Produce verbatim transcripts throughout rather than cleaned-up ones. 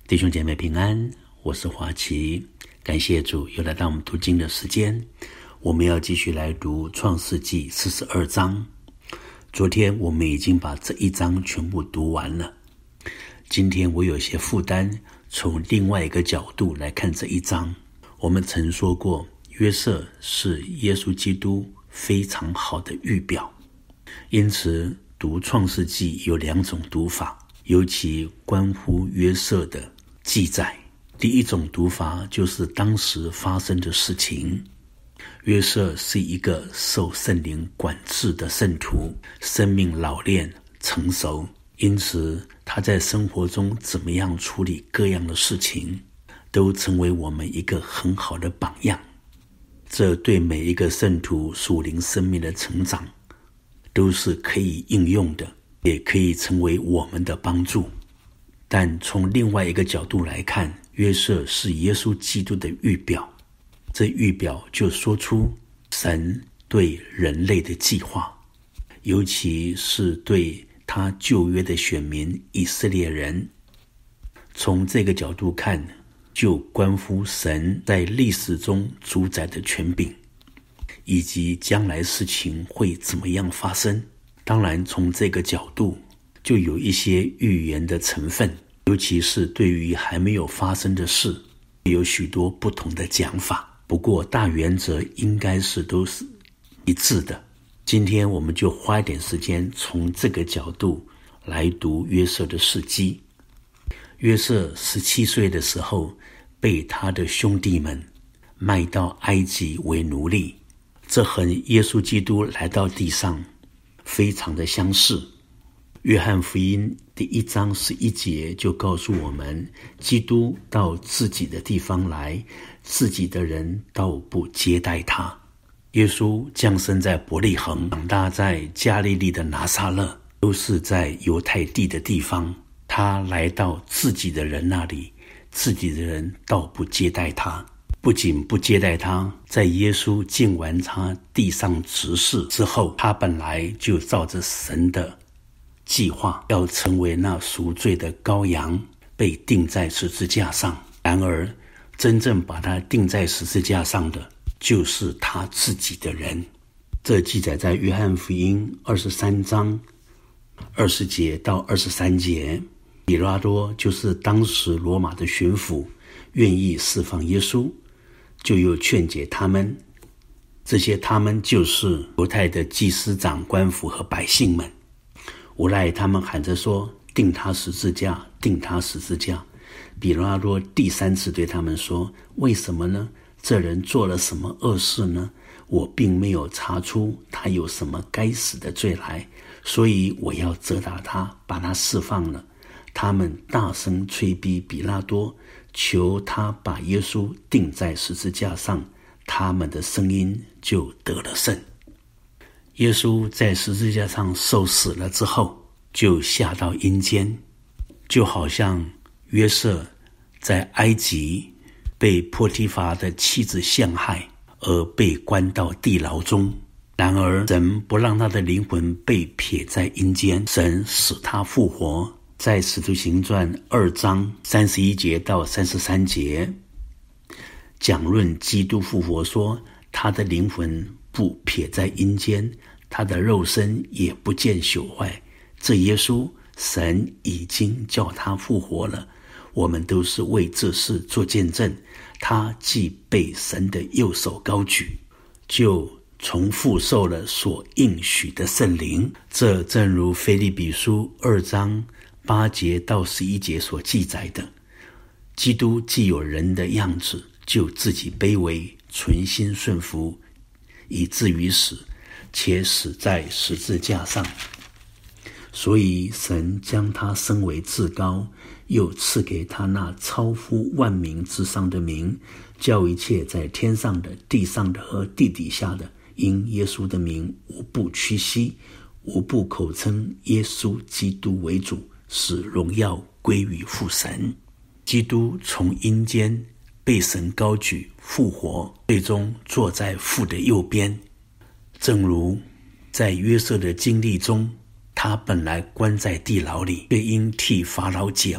弟兄姐妹平安，我是华奇，感谢主又来到我们读经的时间。我们要继续来读创世纪四十二章。昨天我们已经把这一章全部读完了，今天我有些负担，从另外一个角度来看这一章。我们曾说过，约瑟是耶稣基督非常好的预表，因此读创世纪有两种读法，尤其关乎约瑟的记载。第一种读法就是当时发生的事情。约瑟是一个受圣灵管制的圣徒，生命老练成熟，因此他在生活中怎么样处理各样的事情，都成为我们一个很好的榜样。这对每一个圣徒属灵生命的成长都是可以应用的，也可以成为我们的帮助。但从另外一个角度来看，约瑟是耶稣基督的预表，这预表就说出神对人类的计划，尤其是对他旧约的选民以色列人。从这个角度看，就关乎神在历史中主宰的权柄，以及将来事情会怎么样发生。当然从这个角度就有一些预言的成分，尤其是对于还没有发生的事，有许多不同的讲法。不过大原则应该是都是一致的。今天我们就花一点时间从这个角度来读约瑟的事迹。约瑟十七岁的时候被他的兄弟们卖到埃及为奴隶，这和耶稣基督来到地上非常的相似。约翰福音第一章十一节就告诉我们，基督到自己的地方来，自己的人倒不接待他。耶稣降生在伯利恒，长大在加利利的拿撒勒，都是在犹太地的地方。他来到自己的人那里，自己的人倒不接待他。不仅不接待他，在耶稣尽完他地上职事之后，他本来就照着神的计划要成为那赎罪的羔羊，被钉在十字架上。然而真正把他钉在十字架上的就是他自己的人。这记载在约翰福音二十三章二十节到二十三节。比拉多就是当时罗马的巡抚，愿意释放耶稣，就又劝解他们。这些他们就是犹太的祭司长、官府和百姓们。无赖他们喊着说，钉他十字架，钉他十字架。比拉多第三次对他们说，为什么呢？这人做了什么恶事呢？我并没有查出他有什么该死的罪来，所以我要责打他，把他释放了。他们大声催逼比拉多，求他把耶稣钉在十字架上，他们的声音就得了胜。耶稣在十字架上受死了之后，就下到阴间，就好像约瑟在埃及被波提乏的妻子陷害而被关到地牢中。然而神不让他的灵魂被撇在阴间，神使他复活。在使徒行传二章三十一节到三十三节讲论基督复活，说他的灵魂不撇在阴间，他的肉身也不见朽坏。这耶稣神已经叫他复活了，我们都是为这事做见证。他既被神的右手高举，就重复受了所应许的圣灵。这正如腓立比书二章八节到十一节所记载的，基督既有人的样子，就自己卑微，存心顺服，以至于死，且死在十字架上。所以神将他升为至高，又赐给他那超乎万名之上的名，叫一切在天上的、地上的和地底下的，因耶稣的名无不屈膝，无不口称耶稣基督为主，使荣耀归于父神。基督从阴间被神高举复活，最终坐在父的右边。正如在约瑟的经历中，他本来关在地牢里，却因替法老解梦，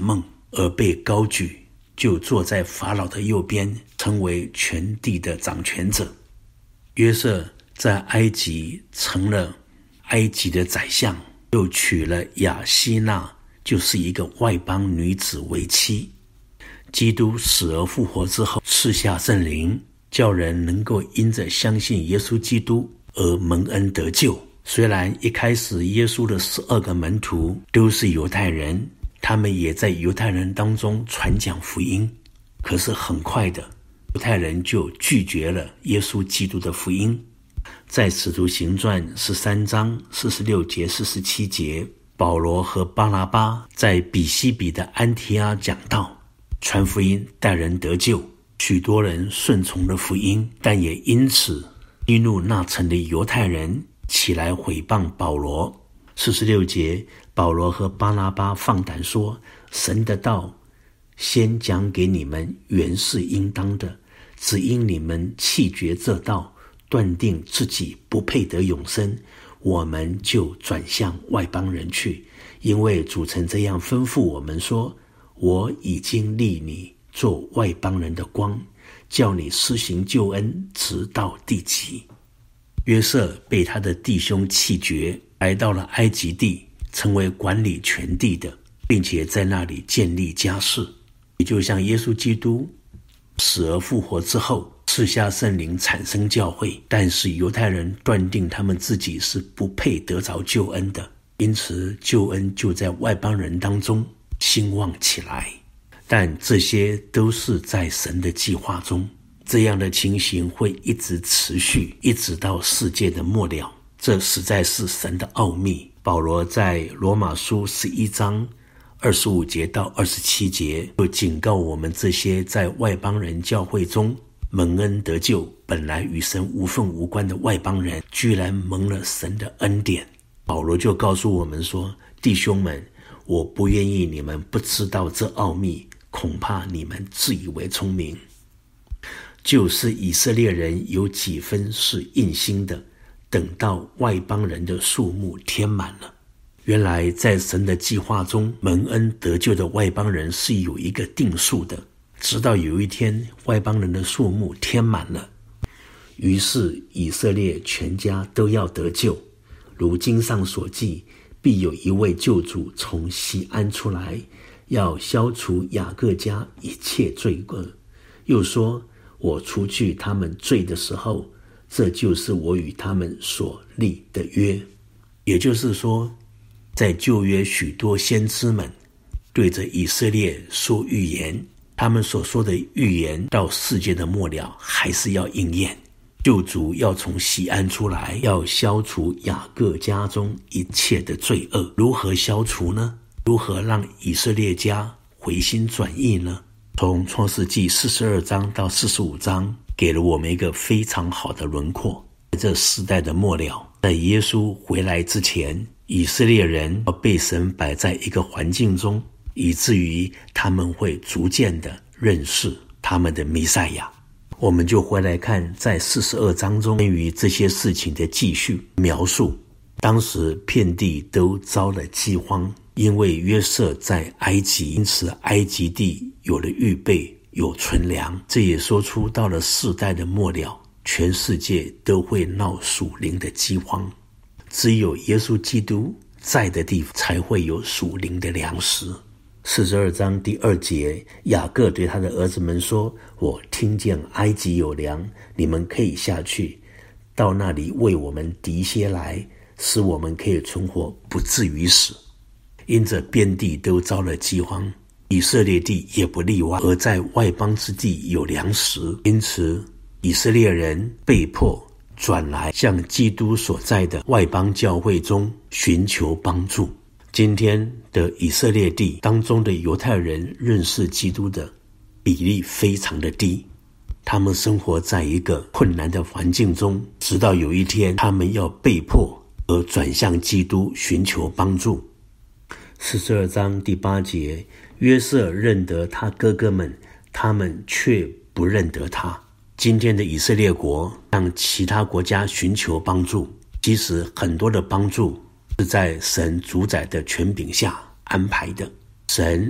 而被高举，就坐在法老的右边，成为全地的掌权者。约瑟在埃及成了埃及的宰相，又娶了亚希娜，就是一个外邦女子为妻。基督死而复活之后，赐下圣灵，叫人能够因着相信耶稣基督而蒙恩得救。虽然一开始耶稣的十二个门徒都是犹太人，他们也在犹太人当中传讲福音，可是很快的，犹太人就拒绝了耶稣基督的福音。在使徒行传十三章四十六节四十七节，保罗和巴拿巴在比西比的安提阿讲道，传福音带人得救，许多人顺从了福音，但也因此激怒那城的犹太人起来毁谤保罗。四十六节，保罗和巴拿巴放胆说，神的道先讲给你们原是应当的，只因你们弃绝这道，断定自己不配得永生，我们就转向外邦人去。因为主曾这样吩咐我们说，我已经立你做外邦人的光，叫你施行救恩直到地极。约瑟被他的弟兄弃绝，来到了埃及地，成为管理全地的，并且在那里建立家室。也就像耶稣基督死而复活之后，赐下圣灵产生教会，但是犹太人断定他们自己是不配得着救恩的，因此救恩就在外邦人当中兴旺起来。但这些都是在神的计划中，这样的情形会一直持续，一直到世界的末了，这实在是神的奥秘。保罗在罗马书十一章二十五节到二十七节就警告我们，这些在外邦人教会中蒙恩得救，本来与神无分无关的外邦人，居然蒙了神的恩典。保罗就告诉我们说，弟兄们，我不愿意你们不知道这奥秘，恐怕你们自以为聪明。就是以色列人有几分是硬心的，等到外邦人的数目填满了。原来在神的计划中，蒙恩得救的外邦人是有一个定数的，直到有一天外邦人的数目填满了，于是以色列全家都要得救。如经上所记，必有一位救主从西安出来，要消除雅各家一切罪恶。又说，我除去他们罪的时候，这就是我与他们所立的约。也就是说，在旧约许多先知们对着以色列说预言，他们所说的预言到世界的末了还是要应验。救主要从西安出来，要消除雅各家中一切的罪恶。如何消除呢？如何让以色列家回心转意呢？从创世纪四十二章到四十五章给了我们一个非常好的轮廓。在这时代的末了，在耶稣回来之前，以色列人要被神摆在一个环境中，以至于他们会逐渐的认识他们的弥赛亚。我们就回来看在四十二章中关于这些事情的继续描述。当时遍地都遭了饥荒，因为约瑟在埃及，因此埃及地有了预备，有存粮。这也说出到了世代的末了，全世界都会闹属灵的饥荒，只有耶稣基督在的地方才会有属灵的粮食。四十二章第二节，雅各对他的儿子们说，我听见埃及有粮，你们可以下去，到那里为我们糴些来，使我们可以存活，不至于死。因着遍地都遭了饥荒，以色列地也不例外，而在外邦之地有粮食，因此以色列人被迫转来向基督所在的外邦教会中寻求帮助。今天的以色列地当中的犹太人认识基督的比例非常的低，他们生活在一个困难的环境中，直到有一天他们要被迫而转向基督寻求帮助。四十二章第八节，约瑟认得他哥哥们，他们却不认得他。今天的以色列国向其他国家寻求帮助，其实很多的帮助是在神主宰的权柄下安排的。神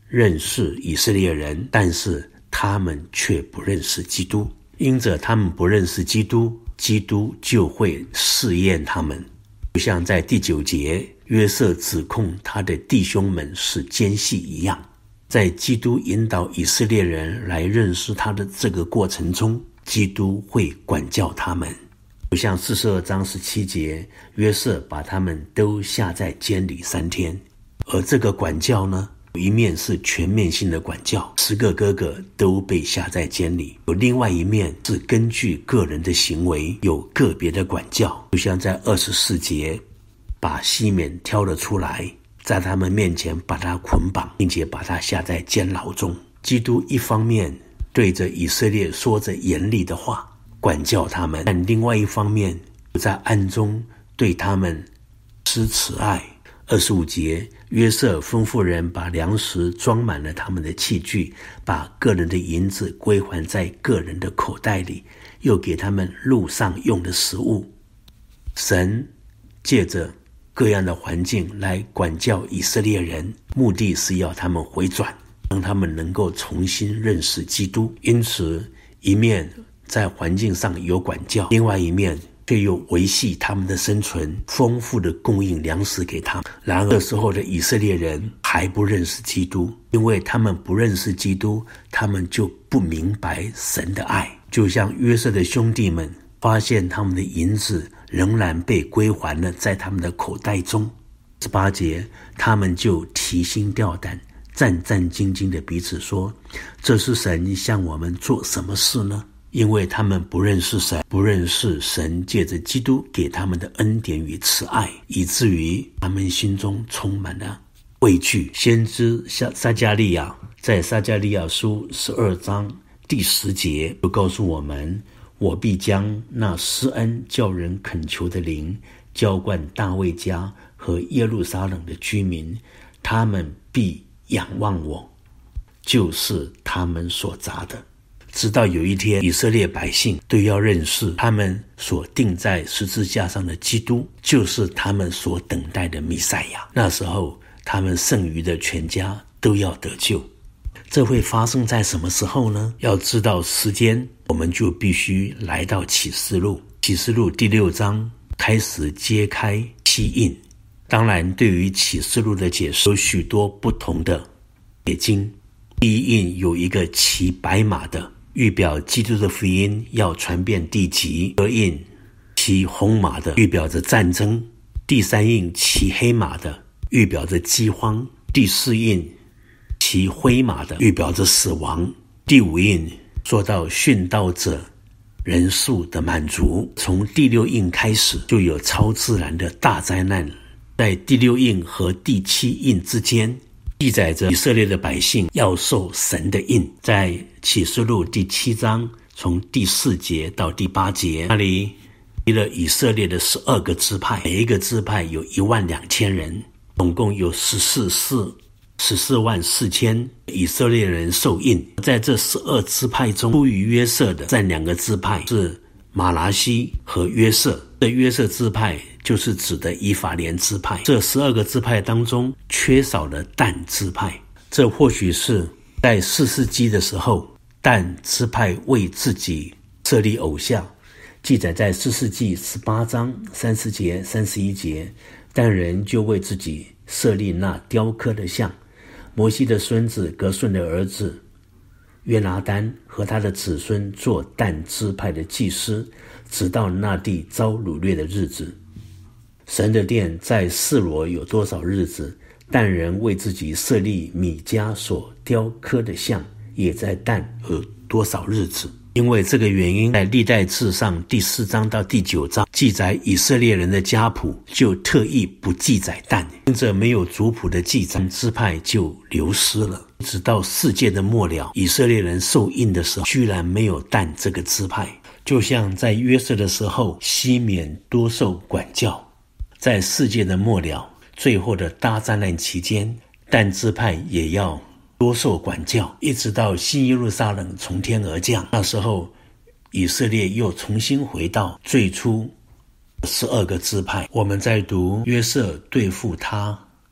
认识以色列人，但是他们却不认识基督。因着他们不认识基督，基督就会试验他们。就像在第九节，约瑟指控他的弟兄们是奸细一样。在基督引导以色列人来认识他的这个过程中，基督会管教他们。就像四十二章十七节，约瑟把他们都下在监里三天。而这个管教呢，有一面是全面性的管教，十个哥哥都被下在监里；有另外一面是根据个人的行为有个别的管教。就像在二十四节，把西缅挑了出来，在他们面前把他捆绑，并且把他下在监牢中。基督一方面对着以色列说着严厉的话，管教他们，但另外一方面在暗中对他们施慈爱。二十五节，约瑟吩咐人把粮食装满了他们的器具，把个人的银子归还在个人的口袋里，又给他们路上用的食物。神借着各样的环境来管教以色列人，目的是要他们回转，让他们能够重新认识基督。因此，一面在环境上有管教，另外一面却又维系他们的生存，丰富的供应粮食给他们。然而这时候的以色列人还不认识基督，因为他们不认识基督，他们就不明白神的爱。就像约瑟的兄弟们发现他们的银子仍然被归还了在他们的口袋中。十八节，他们就提心吊胆，战战兢兢的彼此说，这是神向我们做什么事呢？因为他们不认识神，不认识神借着基督给他们的恩典与慈爱，以至于他们心中充满了畏惧。先知撒迦利亚在撒迦利亚书十二章第十节就告诉我们，我必将那施恩叫人恳求的灵浇灌大卫家和耶路撒冷的居民，他们必仰望我，就是他们所砸的。直到有一天，以色列百姓都要认识他们所钉在十字架上的基督就是他们所等待的弥赛亚。那时候他们剩余的全家都要得救。这会发生在什么时候呢？要知道时间，我们就必须来到启示录。启示录第六章开始揭开七印。当然，对于启示录的解释有许多不同的解经。第一印有一个骑白马的，预表基督的福音要传遍地极。第二印骑红马的，预表着战争。第三印骑黑马的，预表着饥荒。第四印骑灰马的，预表着死亡。第五印说到殉道者人数的满足。从第六印开始就有超自然的大灾难。在第六印和第七印之间记载着以色列的百姓要受神的印。在启示录第七章从第四节到第八节，那里提了以色列的十二个支派，每一个支派有一万两千人，总共有十四四十四万四千以色列人受印。在这十二支派中，出于约瑟的占两个支派，是马拿西和约瑟。这约瑟支派就是指的以法莲支派。这十二个支派当中缺少了但支派，这或许是在四世纪的时候，但支派为自己设立偶像。记载在四世纪十八章三十节三十一节，但人就为自己设立那雕刻的像。摩西的孙子革顺的儿子约拿单和他的子孙做但支派的祭司，直到那地遭掳掠的日子。神的殿在示罗有多少日子，但人为自己设立米迦所雕刻的像，也在但有多少日子。因为这个原因，在历代志上第四章到第九章记载以色列人的家谱，就特意不记载但，因着没有族谱的记载，支派就流失了。直到世界的末了，以色列人受印的时候，居然没有但这个支派。就像在约瑟的时候，西缅多受管教，在世界的末了，最后的大灾难期间，但支派也要多受管教，一直到新耶路撒冷从天而降。那时候以色列又重新回到最初十二个支派。我们在读约瑟对付他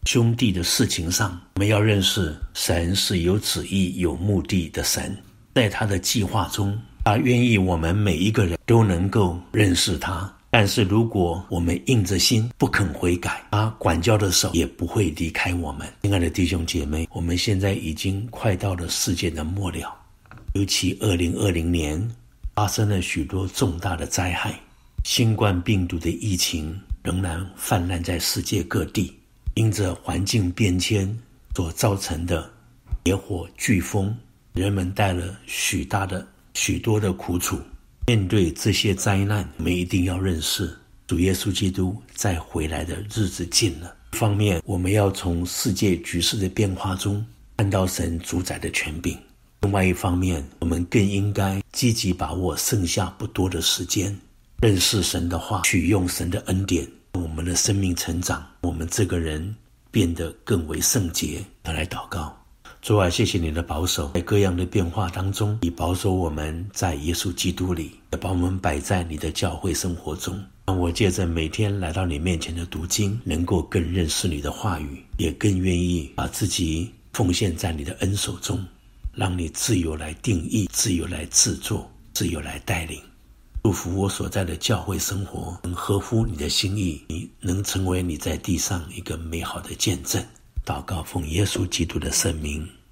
兄弟的事情上，我们要认识神是有旨意有目的的神，在他的计划中，他愿意我们每一个人都能够认识他。但是如果我们硬着心不肯悔改，他管教的手也不会离开我们。亲爱的弟兄姐妹，我们现在已经快到了世界的末了，尤其二零二零年发生了许多重大的灾害，新冠病毒的疫情仍然泛滥在世界各地，因着环境变迁所造成的野火、飓风，人们带了许大的许多的苦楚。面对这些灾难，我们一定要认识主耶稣基督再回来的日子近了。一方面，我们要从世界局势的变化中看到神主宰的权柄；另外一方面，我们更应该积极把握剩下不多的时间，认识神的话，取用神的恩典，我们的生命成长，我们这个人变得更为圣洁。要来祷告。主啊，谢谢你的保守，在各样的变化当中，你保守我们在耶稣基督里，也把我们摆在你的教会生活中。让我借着每天来到你面前的读经，能够更认识你的话语，也更愿意把自己奉献在你的恩手中，让你自由来定义，自由来制作，自由来带领。祝福我所在的教会生活能合乎你的心意，你能成为你在地上一个美好的见证。祷告奉耶稣基督的圣名。